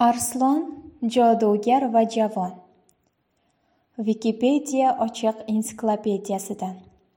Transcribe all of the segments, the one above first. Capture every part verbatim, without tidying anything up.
Arslon, jodugar va javon. Wikipedia ochiq ensiklopediyasidan.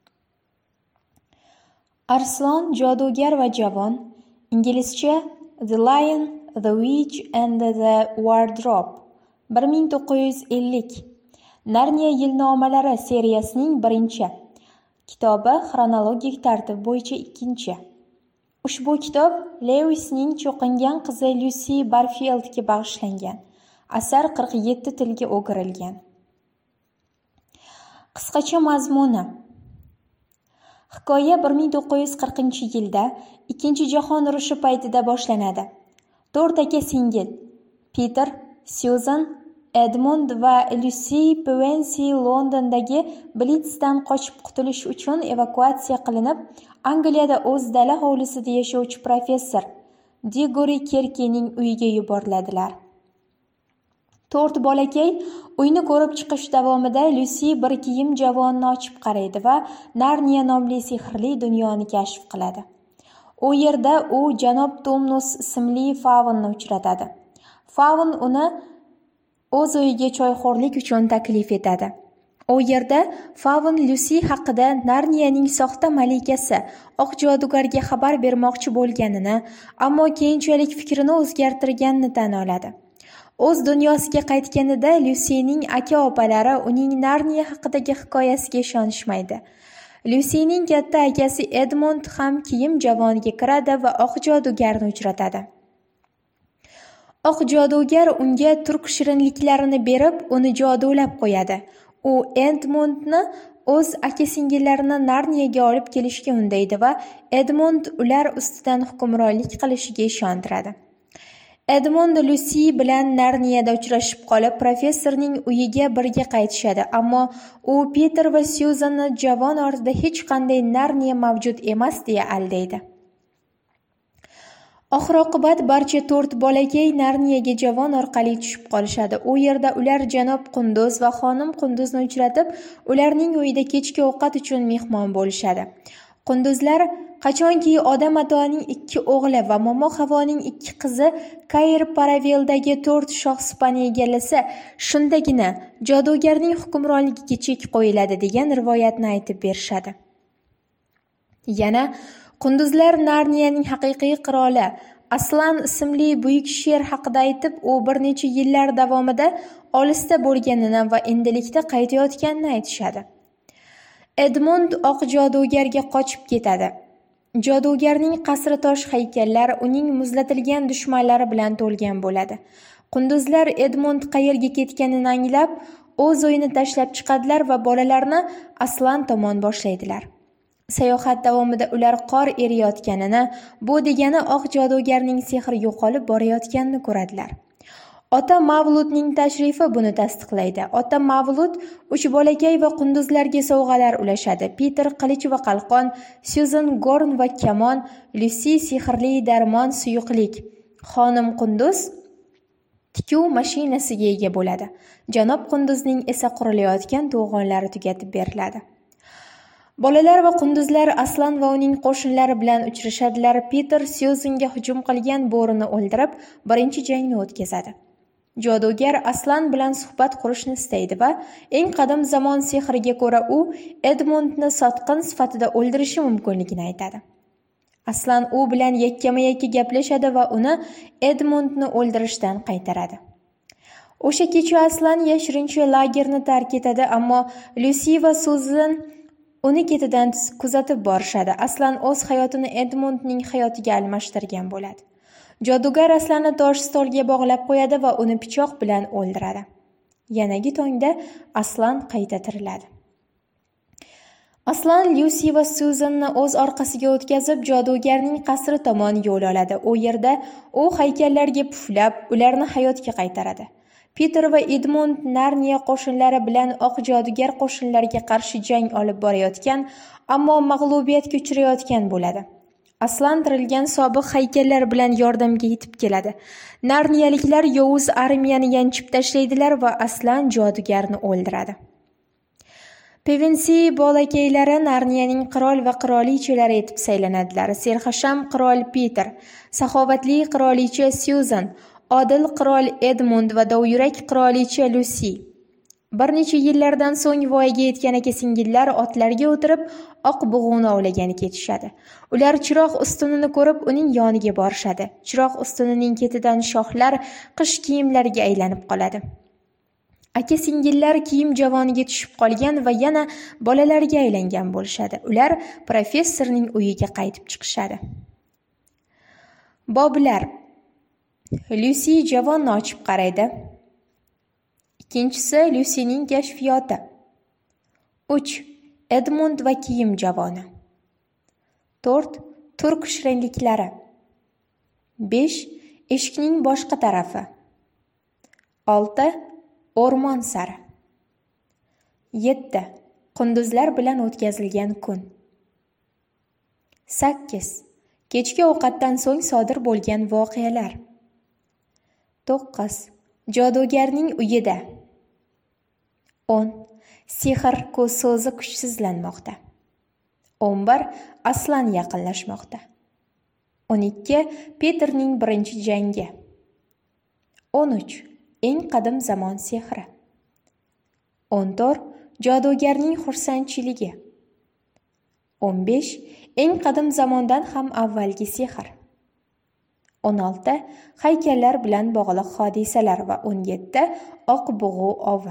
Arslon, jodugar va javon, inglizcha The Lion, the Witch and the Wardrobe, bir ming to'qqiz yuz ellik. Narniya yilnomalari seriyasining birinchi kitobi, xronologik tartib bo'yicha ikkinchi. Ushbu kitob Lewisning cho'qingan qizi Lucy Barfieldga bag'ishlangan. Asar qirq yetti tilga o'girilgan. Qisqacha mazmuni. Hikoya bir ming to'qqiz yuz qirqinchi yilda Ikkinchi jahon urushi paytida boshlanadi. to'rt aka singil Peter, Susan, Edmund va Lucy Pevensie Londondagi Blitzdan qochib qutulish uchun evakuatsiya qilinib, Angliyada o'z dala hovlisida yashovchi professor Diggory Kerkening uyiga yuboriladilar. To'rt bolakay uyni ko'rib chiqish davomida Lucy bir kiyim javonni ochib qaraydi va Narniya nomli sehrli dunyoni kashf qiladi. U yerda u janob Tumnus ismli Favonni uchratadi. Favn uni o'z uyiga choyxo'rlik uchun taklif etadi. U yerda Favn Lucy haqida Narniyaning soxta malikasi oq jodugarga xabar bermoqchi bo'lganini, ammo keyinchalik fikrini o'zgartirganini tan oladi. O'z dunyosiga qaytganida Lucyning aka-opalari uning Narniya haqidagi hikoyasiga ishonishmaydi. Lucyning katta akasi Edmund ham kiyim javoniga kiradi va oq jodugarni uchratadi. Oq jodugar unga turk shirinliklarini berib, uni jodulab qo'yadi. U Edmundni o'z aka-singillarini Narniyaga olib kelishga undaydi va Edmund ular ustidan hukmronlik qilishiga ishontiradi. Edmund Lucy bilan Narniyada uchrashib qolib, professorning uyiga birga qaytishadi, ammo u Peter va Susanni javon ortida hech qanday Narniya mavjud emas deya aldaydi. Oxir-oqibat barcha to'rt bolakay Narniyaga javon orqali tushib qolishadi. U yerda ular janob Qunduz va xonim Qunduzni uchratib, ularning uyida kechki ovqat uchun mehmon bo'lishadi. Qunduzlar qachonki odam atoning ikki o'g'li va momo Havoning ikki qizi Kair Paraveldagi to'rt shohsupani egallasa, shundagina jodugarning hukmronligiga chek qo'yiladi degan rivoyatni aytib berishadi. Yana Qunduzlar Narniyaning haqiqiy qiroli Aslan ismli buyuk sher haqida aytib, u bir necha yillar davomida olisda bo'lganini va endilikda qaytayotganini aytishadi. Edmund oq jodugarga qochib ketadi. Jodugarning qasri tosh haykallar, uning muzlatilgan dushmanlari bilan to'lgan bo'ladi. Qunduzlar Edmund qayerga ketganini anglab, o'z uyini tashlab chiqadilar va bolalarni Aslan tomon boshlaydilar. Sayohat davomida ular qor eriyotganini, bu degani oq jodugarning sehri yo'qolib borayotganini ko'radilar. Ota Mavludning tashrifi buni tasdiqlaydi. Ota Mavlud uch bolakay va qunduzlarga sovg'alar ulashadi. Peter qilich va qalqon, Susan gorn va kamon, Lucy sehrli darmon suyuqlik, xonim Qunduz tikuv mashinasiga ega bo'ladi. Janob Qunduzning esa qurilayotgan to'g'onlari tugatib beriladi. Bolalar va qunduzlar Aslan va uning qo'shinlari bilan uchrashadilar. Peter Susanga hujum qilgan bo'rini o'ldirib, birinchi jangni o'tkazadi. Jodugar Aslan bilan suhbat qurishni istaydi va eng qadim zamon sehriga ko'ra u Edmundni sotqin sifatida o'ldirishi mumkinligini aytadi. Aslan u bilan yakkama-yakka gaplashadi va uni Edmundni o'ldirishdan qaytaradi. O'sha kecha Aslan yashirincha lagerni tark etadi, ammo Lucy va Susan uni ketidan kuzatib borishadi. Aslan o'z hayotini Edmundning hayotiga almashtirgan bo'ladi. Jodugar Aslanni tosh stolga bog'lab qo'yadi va uni pichoq bilan o'ldiradi. Yanagi tongda Aslan qayta tiriladi. Aslan Lucy va Susanni o'z orqasiga o'tkazib, jodugarning qasri tomon yo'l oladi. U yerda u haykallarga puflab, ularni hayotga qaytaradi. Peter va Edmund Narniya qo'shinlari bilan oq jodugar qo'shinlariga qarshi jang olib borayotgan, ammo mag'lubiyatga uchrayotgan bo'ladi. Aslan tirilgan sobiq haykallar bilan yordamga yetib keladi. Narniyaliklar yovuz armiyani yanchib tashlaydilar va Aslan jodugarni o'ldiradi. Pevensie bolakaylari Narniyaning qirol va qirolichalari etib saylanadilar. Serxasham qirol Peter, saxovatli qirolicha Susan, odil qirol Edmund va dovyurak qirolicha Lusi. Bir necha yillardan so'ng voyaga yetgan aka-singillar otlariga o'tirib oq bug'uni ovlagani ketishadi. Ular chiroq ustunini ko'rib uning yoniga borishadi. Chiroq ustunining ketidan shoxlar qish kiyimlariga aylanib qoladi. Aka-singillar kiyim javoniga tushib qolgan va yana bolalarga aylangan bo'lishadi. Ular professorning uyiga qaytib chiqishadi. Boblar. Lusi javonni ochib qaraydi. Ikkinchisi Lusining kashfiyoti. uch. Edmund va kiyim javoni. to'rt. Turk shirinliklari. besh. Eshikning boshqa tarafi. olti. O'rmon sari. yetti. Qunduzlar bilan o'tkazilgan kun. sakkiz. Kechki ovqatdan so'ng sodir bo'lgan voqealar. to'qqiz. Jodugarning uyida. o'n. Sehr so'zi kuchsizlanmoqda. o'n bir. Aslan yaqinlashmoqda. o'n ikki. Peterning birinchi jangi. o'n uch. Eng qadim zamon sehri. o'n to'rt. Jodugarning xursandchiligi. o'n besh. Eng qadim zamondan ham avvalgi sehr. o'n olti. Haykallar bilan bog'liq hodisalar va o'n yetti. Oq bug'u ovi.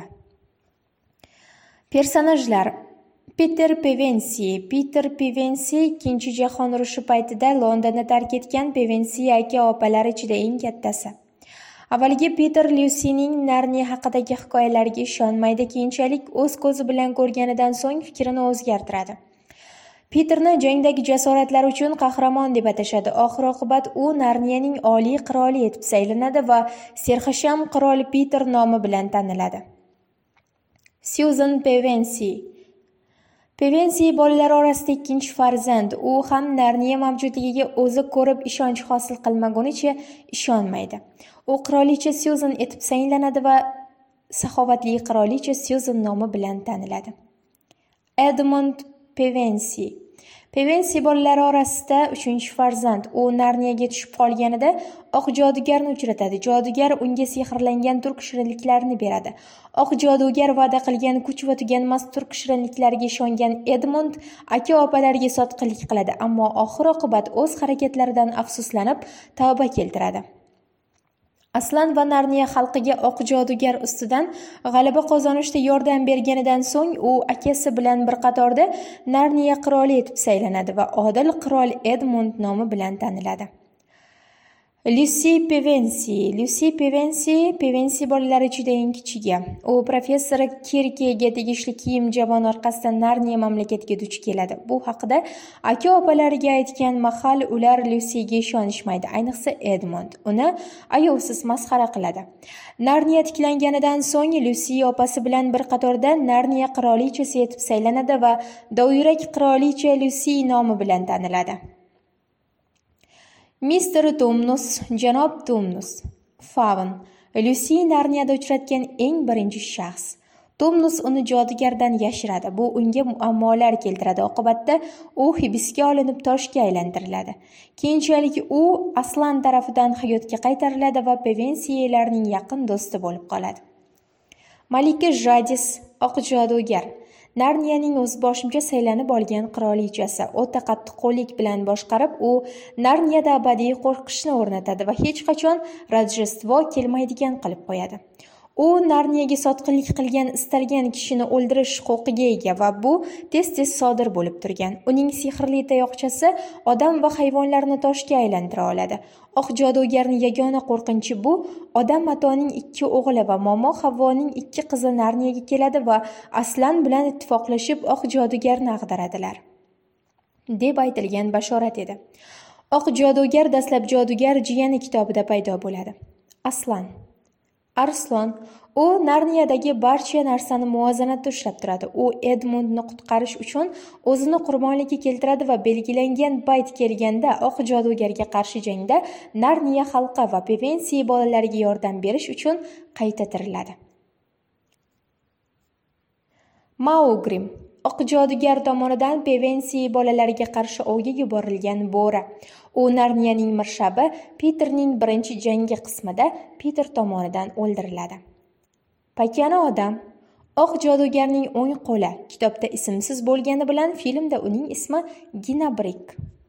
Personajlar. Peter Pevensie. Peter Pevensie Ikkinchi jahon urushi paytida Londonni tark etgan Pevensie aka-opalar ichida eng kattasi. Avvaliga Peter Lusining Narniya haqidagi hikoyalariga ishonmaydi, keyinchalik o'z ko'zi bilan ko'rganidan so'ng fikrini o'zgartiradi. Peterni jangdagi jasoratlari uchun qahramon deb atashadi. Oxir-oqibat u Narniyaning oliy qiroli etib saylanadi va serxasham qirol Peter nomi bilan taniladi. Susan Pevensie. Pevensie bolalar orasida ikkinchi farzand. U ham Narniya mavjudligiga o'zi ko'rib ishonch hosil qilmagunicha ishonmaydi. U qirolicha Susan etib saylanadi va saxovatli qirolicha Susan nomi bilan taniladi. Edmund Pevensie. Pevensie bolalari orasida uchinchi farzand. U Narniyaga tushib qolganida oq jodugarni uchratadi. Jodugar unga sehrlangan turk shirinliklarini beradi. Oq jodugar va'da qilgan kuch va tuganmas turk shirinliklariga ishongan Edmund aka-opalariga sotqinlik qiladi, ammo oxir-oqibat o'z harakatlaridan afsuslanib tavba keltiradi. Aslan va Narniya xalqiga oq jodugar ustidan g'alaba qozonishda yordam berganidan so'ng u akasi bilan bir qatorda Narniya qiroli etib saylanadi va odil qirol Edmund nomi bilan taniladi. Lusi Pevensie. Lusi Pevensie Pevensie bolalari ichida eng kichigi. U professor Kirkega tegishli kiyim javon orqasidan Narniya mamlakatiga duch keladi. Bu haqida aka-opalariga aytgan mahal ular Lusiga ishonishmaydi, ayniqsa Edmund. Uni ayovsiz masxara qiladi. Narniya tiklanganidan so'ng Lusi opasi bilan bir qatorda Narniya qirolichasi etib saylanadi va dovyurak qirolicha Lusi nomi bilan taniladi. mister Tumnus, janob Tumnus. Faun. Lusi Narniyada uchratgan eng birinchi shaxs. Tumnus uni jodugardan yashiradi. Bu unga muammolar keltiradi. Oqibatda u hibsga olinib toshga aylantiriladi. Keyinchalik u Aslan tarafidan hayotga qaytariladi va Pevensiyelarning yaqin do'sti bo'lib qoladi. Malika Jadis, oq jodugar. Narniyaning o'zboshimcha saylanib olgan qirolichasi. O'ta qattiqqo'llik bilan boshqarib, u Narniyada abadiy qo'rqishni o'rnatadi va hech qachon Rojdestvo kelmaydigan qilib qo'yadi. U Narniyaga sotqinlik qilgan istalgan kishini o'ldirish huquqiga ega va bu tez-tez sodir bo'lib turgan. Uning sehrli tayoqchasi odam va hayvonlarni toshga aylantira oladi. Oq jodugarning yagona qo'rqinchi bu odam Matoning ikki o'g'li va momo Havvoning ikki qizi Narniyaga keladi va Aslan bilan ittifoqlashib oq jodugarni ag'daradilar, deb aytilgan bashorat edi. Oq jodugar dastlab jodugar jiyani kitobida paydo bo'ladi. Aslan. Arslon. U Narniyadagi barcha narsani muvozanatda ushlab turadi. U Edmundni qutqarish uchun o'zini qurbonlikka keltiradi va belgilangan payt kelganda oq jodugarga qarshi jangda Narniya xalqi va Pevensie bolalariga yordam berish uchun qayta tiriladi. Maugrim. oq jodugar tomonidan Pevensi bolalariga qarshi ovga yuborilgan bo'ri. U Narniyaning mirshabi Peterning birinchi jangi qismida Peter tomonidan o'ldiriladi. Pakana odam. Oq jodugarning o'ng qo'li kitobda ismsiz bo'lgani bilan filmda uning ismi Gina Brick.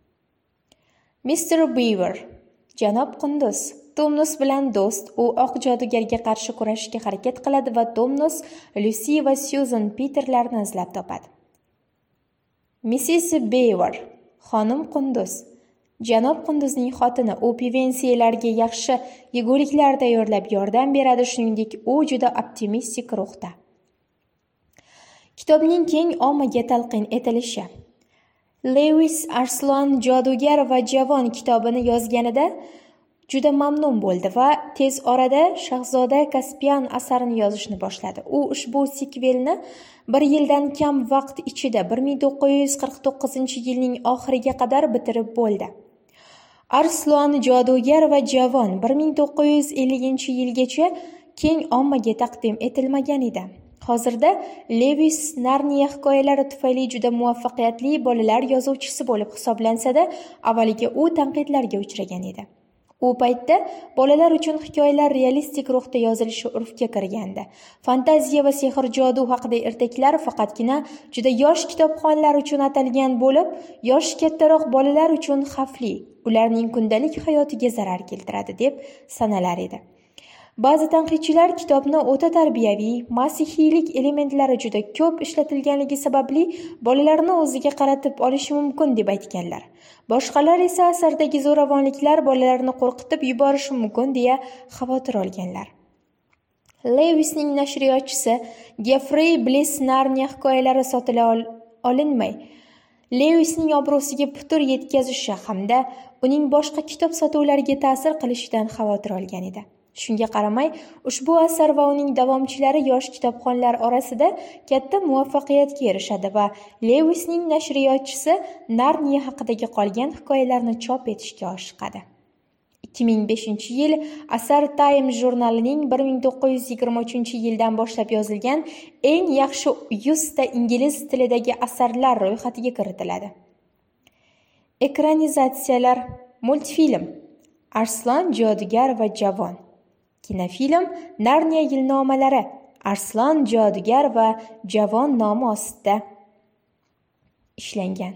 mister Beaver. Janob Qunduz. Tomnos bilan do'st, u oq jodugarga qarshi kurashishga harakat qiladi va Tomnos, Lucy va Susan Peterlarni izlab topadi. missis Beaver. Xonim Qunduz. Janob Qunduzning xotini, u Pevensiyalarga yaxshi yeguliklar tayyorlab yordam beradi, shuningdek, u juda optimistik ruhda. Kitobning keng ommaga talqin etilishi. Lewis Arslan jodugar va javon kitobini yozganida juda mamnun bo'ldi va tez orada Shahzoda Kaspian asarini yozishni boshladi. U ushbu sikvelni bir yildan kam vaqt ichida bir ming to'qqiz yuz qirq to'qqizinchi yilning oxiriga qadar bitirib bo'ldi. Arslan jodugar va javon bir ming to'qqiz yuz ellinchi yilgacha keng ommaga taqdim etilmagan edi. Hozirda Lewis Narniya hikoyalari tufayli juda muvaffaqiyatli bolalar yozuvchisi bo'lib hisoblansa-da, avvaliga u tanqidlarga uchragan edi. U paytda bolalar uchun hikoyalar realistik ruhda yozilishi urfga kirgandi. Fantaziya va sehr jodu haqida ertaklar faqatgina juda yosh kitobxonlar uchun atalgan bo'lib, yoshi kattaroq bolalar uchun xavfli, ularning kundalik hayotiga zarar keltiradi deb sanalar edi. Ba'zi tanqidchilar kitobni o'ta tarbiyaviy, masihiylik elementlari juda ko'p ishlatilganligi sababli bolalarni o'ziga qaratib olishi mumkin deb aytganlar. Boshqalar esa asardagi zo'ravonliklar bolalarni qo'rqitib yuborishi mumkin deya xavotir olganlar. Lewisning nashriyotchisi Geoffrey Bliss Narniya hikoyalari sotila ol- olinmay, Lewisning obro'siga putur yetkazishi hamda uning boshqa kitob sotuvlariga ta'sir qilishidan xavotir olgan edi. Shunga qaramay, ushbu asar va uning davomchilari yosh kitobxonlar orasida katta muvaffaqiyatga erishadi va Lewisning nashriyotchisi Narniya haqidagi qolgan hikoyalarni chop etishga oshiqadi. ikki ming beshinchi yil asar Time jurnalining bir ming to'qqiz yuz yigirma uchinchi yildan boshlab yozilgan eng yaxshi yuz ta ingliz tilidagi asarlar ro'yxatiga kiritiladi. Ekranizatsiyalar. Multfilm Arslan jodugar va javon. Kinofilm Narniya yilnomalari Arslan jodugar va javon nomi ostida ishlangan.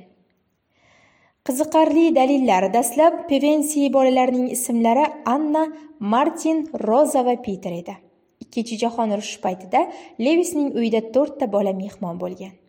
Qiziqarli dalillar. Dastlab Pevensi bolalarining ismlari Anna, Martin, Roza va Peter edi. Ikkinchi jahon urushi paytida Lewisning uyida to'rtta bola mehmon bo'lgan.